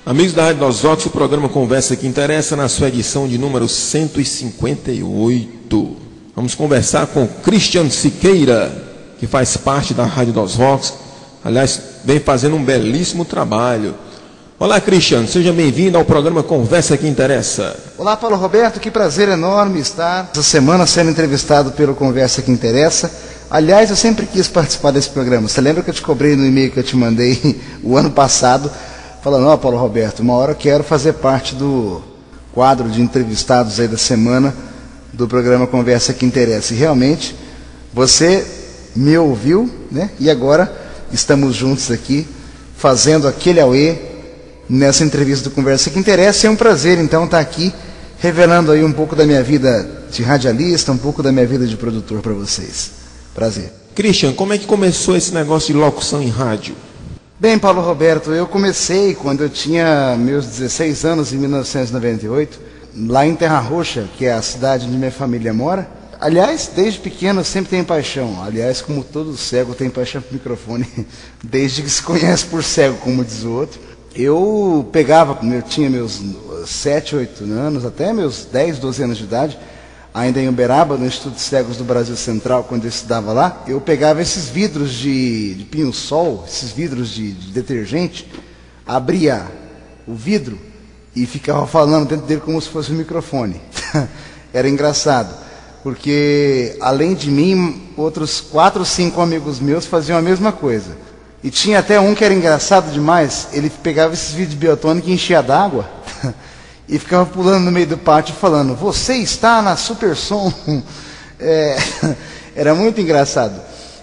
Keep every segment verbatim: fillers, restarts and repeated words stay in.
Amigos da Rádio dos Vox, o programa Conversa que Interessa, na sua edição de número cento e cinquenta e oito. Vamos conversar com Christian Siqueira, que faz parte da Rádio dos Vox. Aliás, vem fazendo um belíssimo trabalho. Olá, Christian, seja bem-vindo ao programa Conversa que Interessa. Olá, Paulo Roberto, que prazer enorme estar essa semana sendo entrevistado pelo Conversa que Interessa. Aliás, eu sempre quis participar desse programa. Você lembra que eu te cobrei no e-mail que eu te mandei o ano passado, falando, ó, Paulo Roberto, uma hora eu quero fazer parte do quadro de entrevistados aí da semana do programa Conversa que Interessa. E realmente, você me ouviu, né? E agora estamos juntos aqui, fazendo aquele auê nessa entrevista do Conversa que Interessa. É um prazer, então, estar aqui, revelando aí um pouco da minha vida de radialista, um pouco da minha vida de produtor para vocês. Prazer. Christian, como é que começou esse negócio de locução em rádio? Bem, Paulo Roberto, eu comecei quando eu tinha meus dezesseis anos, em mil novecentos e noventa e oito, lá em Terra Roxa, que é a cidade onde minha família mora. Aliás, desde pequeno eu sempre tenho paixão. Aliás, como todo cego tem paixão por microfone, desde que se conhece por cego, como diz o outro. Eu pegava, eu tinha meus sete, oito anos, até meus dez, doze anos de idade, ainda em Uberaba, no Instituto de Cegos do Brasil Central, quando eu estudava lá, eu pegava esses vidros de, de pinho-sol, esses vidros de, de detergente, abria o vidro e ficava falando dentro dele como se fosse um microfone. Era engraçado, porque além de mim, outros quatro ou cinco amigos meus faziam a mesma coisa. E tinha até um que era engraçado demais, ele pegava esses vidros de biotônico e enchia d'água e ficava pulando no meio do pátio falando, você está na Super Som. É, era muito engraçado.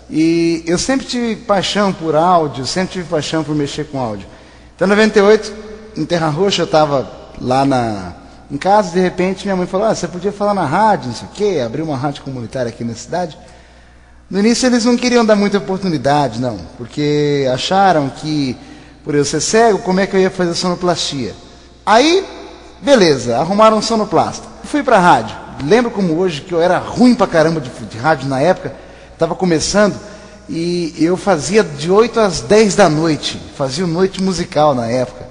E eu sempre tive paixão por áudio, sempre tive paixão por mexer com áudio. Então, em noventa e oito, em Terra Roxa, eu estava lá na, em casa, e de repente minha mãe falou, ah, você podia falar na rádio, não sei o quê, abrir uma rádio comunitária aqui na cidade. No início eles não queriam dar muita oportunidade, não, porque acharam que, por eu ser cego, como é que eu ia fazer sonoplastia? Aí, beleza, arrumaram um sonoplasta. Fui pra rádio. Lembro como hoje que eu era ruim pra caramba de, de rádio na época. Estava começando e eu fazia de oito às dez da noite. Fazia noite musical na época.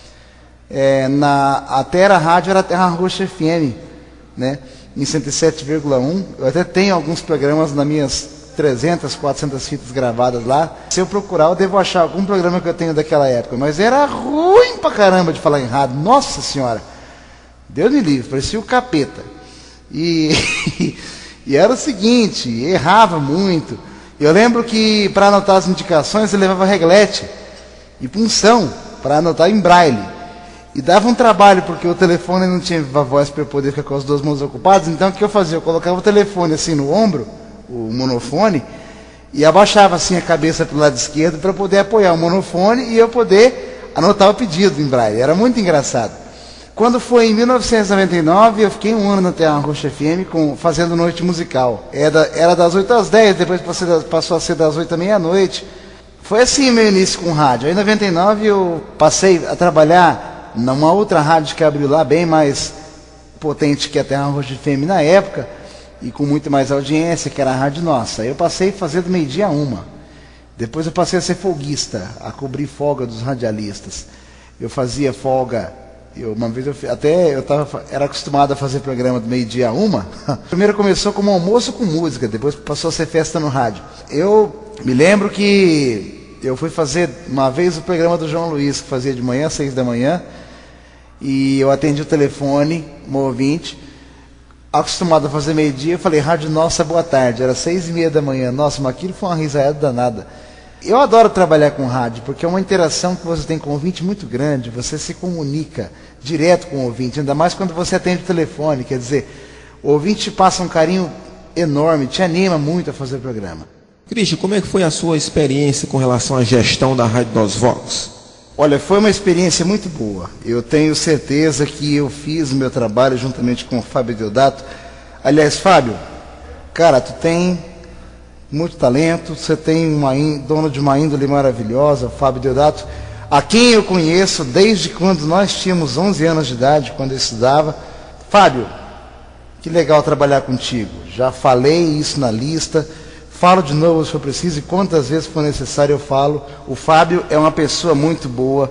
É, na, até era rádio, era Terra Roxa F M, né? Em cento e sete vírgula um. Eu até tenho alguns programas nas minhas trezentas, quatrocentas fitas gravadas lá. Se eu procurar, eu devo achar algum programa que eu tenho daquela época. Mas era ruim pra caramba de falar em rádio. Nossa Senhora! Deus me livre, parecia o capeta. E, e era o seguinte, errava muito. Eu lembro que para anotar as indicações eu levava reglete e punção para anotar em braille. E dava um trabalho, porque o telefone não tinha viva voz para eu poder ficar com as duas mãos ocupadas. Então o que eu fazia? Eu colocava o telefone assim no ombro, o monofone, e abaixava assim a cabeça para o lado esquerdo para poder apoiar o monofone e eu poder anotar o pedido em braille. Era muito engraçado. Quando foi em mil novecentos e noventa e nove, eu fiquei um ano na Terra Roxa F M com, fazendo noite musical. Era, era das oito às dez, depois passou a ser das oito à meia-noite. Foi assim meu início com rádio. Aí em noventa e nove eu passei a trabalhar numa outra rádio que abriu lá, bem mais potente que a Terra Roxa F M na época, e com muito mais audiência, que era a Rádio Nossa. Aí eu passei a fazer do meio-dia a uma. Depois eu passei a ser folguista, a cobrir folga dos radialistas. Eu fazia folga... Eu, uma vez eu até eu tava, era acostumado a fazer programa do meio-dia a uma. Primeiro começou como almoço com música, depois passou a ser festa no rádio. Eu me lembro que eu fui fazer uma vez o programa do João Luiz, que fazia de manhã, às seis da manhã, e eu atendi o telefone, um ouvinte, acostumado a fazer meio-dia, eu falei, Rádio Nossa, boa tarde, era seis e meia da manhã. Nossa, mas aquilo foi uma risada danada. Eu adoro trabalhar com rádio, porque é uma interação que você tem com o ouvinte muito grande, você se comunica direto com o ouvinte, ainda mais quando você atende o telefone, quer dizer, o ouvinte te passa um carinho enorme, te anima muito a fazer o programa. Christian, como é que foi a sua experiência com relação à gestão da Rádio dos Vox? Olha, foi uma experiência muito boa. Eu tenho certeza que eu fiz o meu trabalho juntamente com o Fábio Deodato. Aliás, Fábio, cara, tu tem muito talento, você tem uma dono de uma índole maravilhosa, Fábio Deodato, a quem eu conheço desde quando nós tínhamos onze anos de idade, quando eu estudava. Fábio, que legal trabalhar contigo. Já falei isso na lista, falo de novo se eu preciso, e quantas vezes for necessário eu falo. O Fábio é uma pessoa muito boa,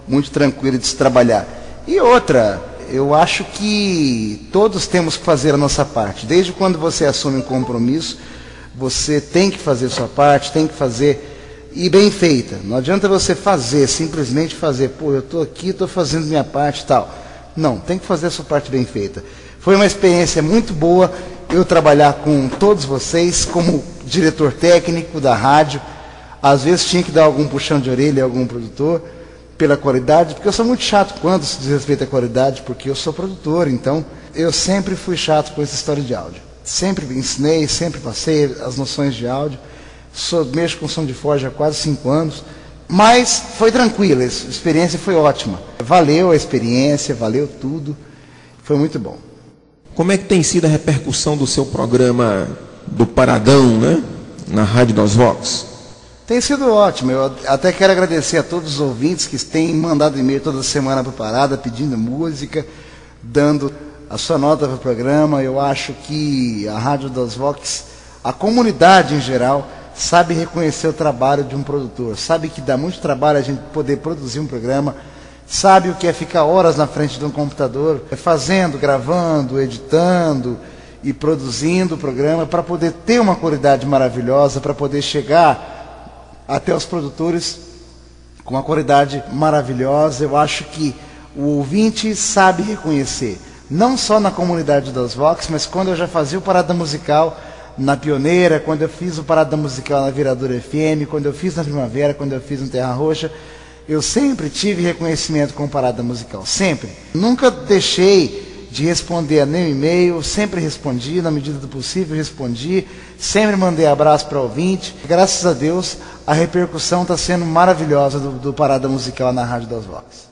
muito tranquilo de se trabalhar. E outra, eu acho que todos temos que fazer a nossa parte. Desde quando você assume um compromisso, você tem que fazer a sua parte, tem que fazer, e bem feita. Não adianta você fazer, simplesmente fazer, pô, eu estou aqui, estou fazendo minha parte e tal. Não, tem que fazer a sua parte bem feita. Foi uma experiência muito boa eu trabalhar com todos vocês, como diretor técnico da rádio. Às vezes tinha que dar algum puxão de orelha a algum produtor, pela qualidade, porque eu sou muito chato quando se diz respeito à qualidade, porque eu sou produtor, então eu sempre fui chato com essa história de áudio. Sempre ensinei, sempre passei as noções de áudio, sou, mexo com som de forja há quase cinco anos, mas foi tranquilo, a experiência foi ótima. Valeu a experiência, valeu tudo, foi muito bom. Como é que tem sido a repercussão do seu programa do Paradão, né, na Rádio dos Vox? Tem sido ótimo. Eu até quero agradecer a todos os ouvintes que têm mandado e-mail toda semana para o Parada, pedindo música, dando a sua nota para o programa. Eu acho que a Rádio dos Vox, a comunidade em geral, sabe reconhecer o trabalho de um produtor, sabe que dá muito trabalho a gente poder produzir um programa, sabe o que é ficar horas na frente de um computador, fazendo, gravando, editando e produzindo o programa para poder ter uma qualidade maravilhosa, para poder chegar até os produtores com uma qualidade maravilhosa. Eu acho que o ouvinte sabe reconhecer, não só na comunidade das Vox, mas quando eu já fazia o Parada Musical na Pioneira, quando eu fiz o Parada Musical na Viradora F M, quando eu fiz na Primavera, quando eu fiz no Terra Roxa, eu sempre tive reconhecimento com Parada Musical, sempre. Nunca deixei de responder a nenhum e-mail, sempre respondi, na medida do possível respondi, sempre mandei abraço para o ouvinte. Graças a Deus, a repercussão está sendo maravilhosa do, do Parada Musical na Rádio dos Vox.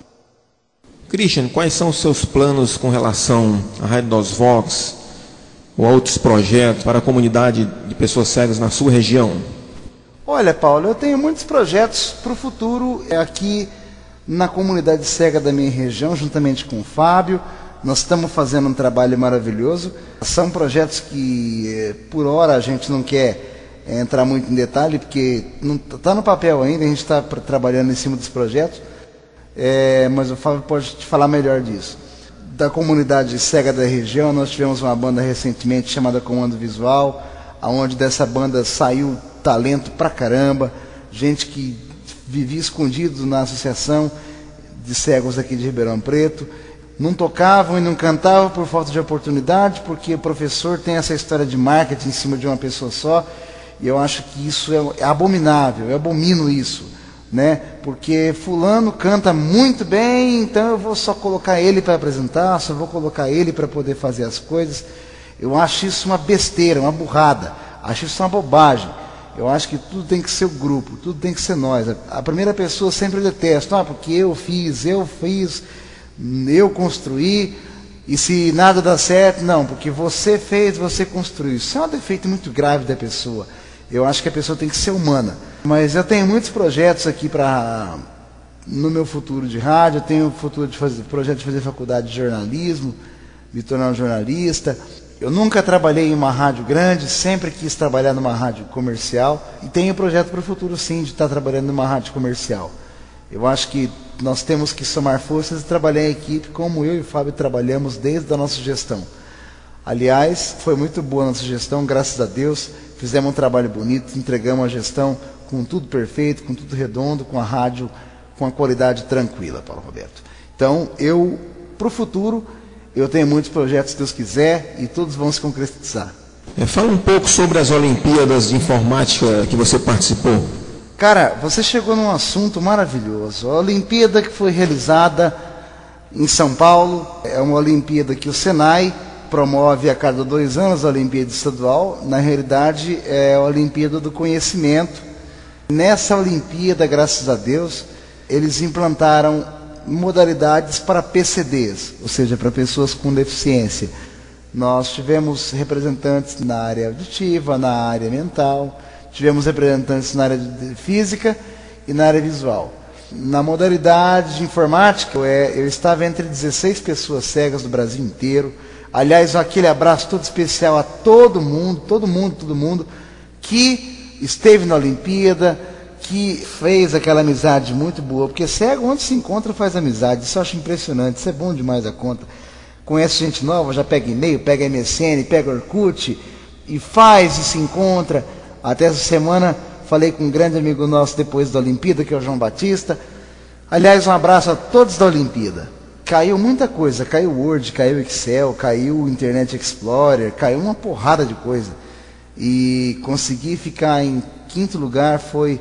Christian, quais são os seus planos com relação à Rádio dos Vox ou a outros projetos para a comunidade de pessoas cegas na sua região? Olha, Paulo, eu tenho muitos projetos para o futuro aqui na comunidade cega da minha região, juntamente com o Fábio. Nós estamos fazendo um trabalho maravilhoso. São projetos que, por hora, a gente não quer entrar muito em detalhe, porque está no papel ainda, a gente está trabalhando em cima dos projetos, é, mas o Fábio pode te falar melhor disso. Da comunidade cega da região, nós tivemos uma banda recentemente chamada Comando Visual, onde dessa banda saiu talento pra caramba, gente que vivia escondido na associação de cegos aqui de Ribeirão Preto. Não tocavam e não cantavam por falta de oportunidade, porque o professor tem essa história de marketing em cima de uma pessoa só, e eu acho que isso é abominável, eu abomino isso, né? Porque fulano canta muito bem, então eu vou só colocar ele para apresentar, só vou colocar ele para poder fazer as coisas. Eu acho isso uma besteira, uma burrada, acho isso uma bobagem. Eu acho que tudo tem que ser o grupo, tudo tem que ser nós. A primeira pessoa sempre detesta, ah, porque eu fiz, eu fiz... eu construí, e se nada dá certo, não, porque você fez, você construiu. Isso é um defeito muito grave da pessoa. Eu acho que a pessoa tem que ser humana. Mas eu tenho muitos projetos aqui para no meu futuro de rádio. Eu tenho o futuro de fazer, projeto de fazer faculdade de jornalismo, me tornar um jornalista. Eu nunca trabalhei em uma rádio grande, sempre quis trabalhar numa rádio comercial. E tenho projeto para o futuro, sim, de estar trabalhando numa rádio comercial. Eu acho que nós temos que somar forças e trabalhar em equipe, como eu e o Fábio trabalhamos desde a nossa gestão. Aliás, foi muito boa a nossa gestão, graças a Deus. Fizemos um trabalho bonito, entregamos a gestão com tudo perfeito, com tudo redondo, com a rádio, com a qualidade tranquila, Paulo Roberto. Então, eu, para o futuro, eu tenho muitos projetos, se Deus quiser, e todos vão se concretizar. É, fala um pouco sobre as Olimpíadas de Informática que você participou. Cara, você chegou num assunto maravilhoso. A Olimpíada que foi realizada em São Paulo é uma Olimpíada que o Senai promove a cada dois anos, a Olimpíada Estadual. Na realidade, é a Olimpíada do Conhecimento. Nessa Olimpíada, graças a Deus, eles implantaram modalidades para P C Ds, ou seja, para pessoas com deficiência. Nós tivemos representantes na área auditiva, na área mental, tivemos representantes na área de física e na área visual. Na modalidade de informática, eu estava entre dezesseis pessoas cegas do Brasil inteiro. Aliás, aquele abraço todo especial a todo mundo, todo mundo, todo mundo que esteve na Olimpíada, que fez aquela amizade muito boa, porque cego onde se encontra faz amizade, isso eu acho impressionante, isso é bom demais a conta. Conhece gente nova, já pega e-mail, pega M S N, pega Orkut, e faz e se encontra. Até essa semana falei com um grande amigo nosso depois da Olimpíada, que é o João Batista. Aliás, um abraço a todos da Olimpíada. Caiu muita coisa, caiu Word, caiu Excel, caiu Internet Explorer, caiu uma porrada de coisa. E conseguir ficar em quinto lugar foi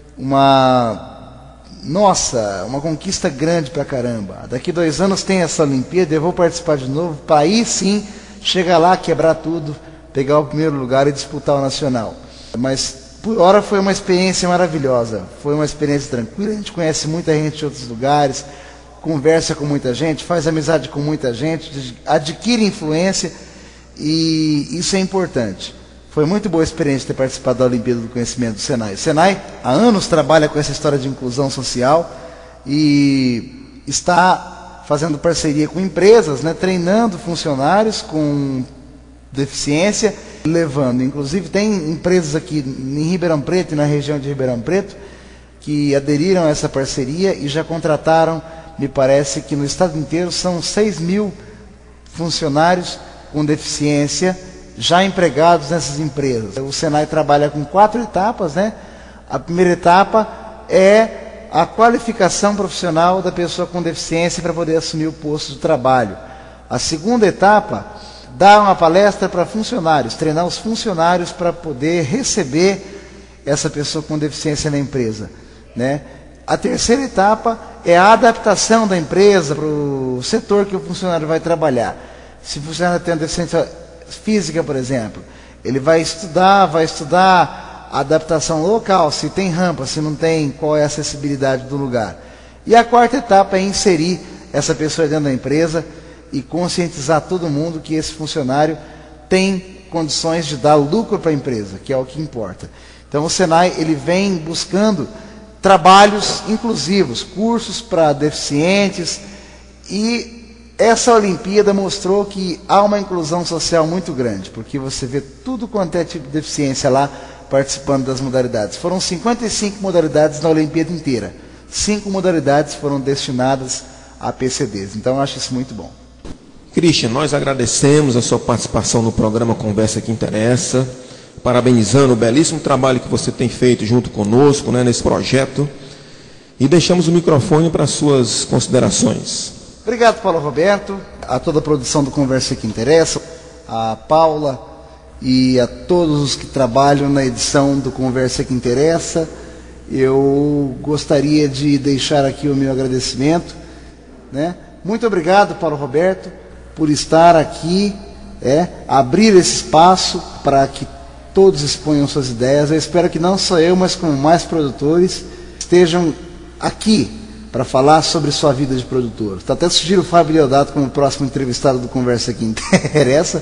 uma, nossa, uma conquista grande pra caramba. Daqui dois anos tem essa Olimpíada, eu vou participar de novo, para aí sim chegar lá, quebrar tudo, pegar o primeiro lugar e disputar o nacional. Mas por hora foi uma experiência maravilhosa, foi uma experiência tranquila, a gente conhece muita gente de outros lugares, conversa com muita gente, faz amizade com muita gente, adquire influência, e isso é importante. Foi muito boa a experiência ter participado da Olimpíada do Conhecimento do Senai. O Senai há anos trabalha com essa história de inclusão social e está fazendo parceria com empresas, né, treinando funcionários com deficiência, levando. Inclusive tem empresas aqui em Ribeirão Preto e na região de Ribeirão Preto que aderiram a essa parceria e já contrataram, me parece que no estado inteiro são seis mil funcionários com deficiência já empregados nessas empresas. O Senai trabalha com quatro etapas, né? A primeira etapa é a qualificação profissional da pessoa com deficiência para poder assumir o posto de trabalho. A segunda etapa dá uma palestra para funcionários, treinar os funcionários para poder receber essa pessoa com deficiência na empresa, né? A terceira etapa é a adaptação da empresa para o setor que o funcionário vai trabalhar. Se o funcionário tem uma deficiência física, por exemplo, ele vai estudar, vai estudar a adaptação local, se tem rampa, se não tem, qual é a acessibilidade do lugar. E a quarta etapa é inserir essa pessoa dentro da empresa e conscientizar todo mundo que esse funcionário tem condições de dar lucro para a empresa, que é o que importa. Então o Senai ele vem buscando trabalhos inclusivos, cursos para deficientes, e essa Olimpíada mostrou que há uma inclusão social muito grande, porque você vê tudo quanto é tipo de deficiência lá participando das modalidades. Foram cinquenta e cinco modalidades na Olimpíada inteira. Cinco modalidades foram destinadas a P C Ds. Então eu acho isso muito bom. Christian, nós agradecemos a sua participação no programa Conversa que Interessa, parabenizando o belíssimo trabalho que você tem feito junto conosco, né, nesse projeto, e deixamos o microfone para as suas considerações. Obrigado, Paulo Roberto, a toda a produção do Conversa que Interessa, a Paula e a todos os que trabalham na edição do Conversa que Interessa. Eu gostaria de deixar aqui o meu agradecimento, né? Muito obrigado, Paulo Roberto, por estar aqui, é, abrir esse espaço para que todos exponham suas ideias. Eu espero que não só eu, mas como mais produtores estejam aqui para falar sobre sua vida de produtor. Está até sugiro o Fábio Leodato como próximo entrevistado do Conversa que Interessa,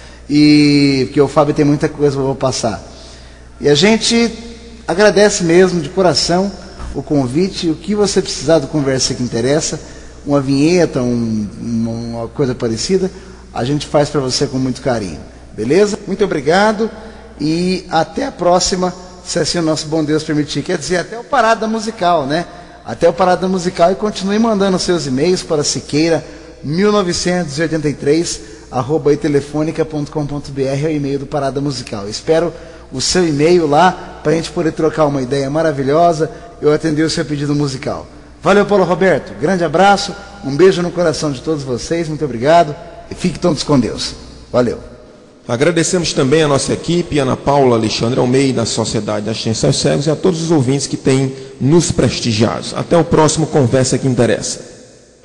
e porque o Fábio tem muita coisa que eu vou passar. E a gente agradece mesmo de coração o convite, o que você precisar do Conversa que Interessa, uma vinheta, um, uma coisa parecida, a gente faz para você com muito carinho. Beleza? Muito obrigado e até a próxima, se assim o nosso bom Deus permitir. Quer dizer, até o Parada Musical, né? Até o Parada Musical, e continue mandando seus e-mails para siqueira mil novecentos e oitenta e três arroba itelefonica ponto com ponto br, é o e-mail do Parada Musical. Espero o seu e-mail lá para a gente poder trocar uma ideia maravilhosa. Eu atender o seu pedido musical. Valeu, Paulo Roberto. Grande abraço, um beijo no coração de todos vocês, muito obrigado e fiquem todos com Deus. Valeu. Agradecemos também a nossa equipe, Ana Paula, Alexandre Almeida, da Sociedade da Assistência aos Cegos, e a todos os ouvintes que têm nos prestigiado. Até o próximo Conversa que Interessa.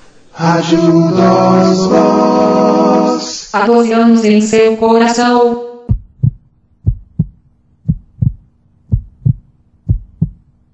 Rádio Dos Voz. Há doze anos em seu coração.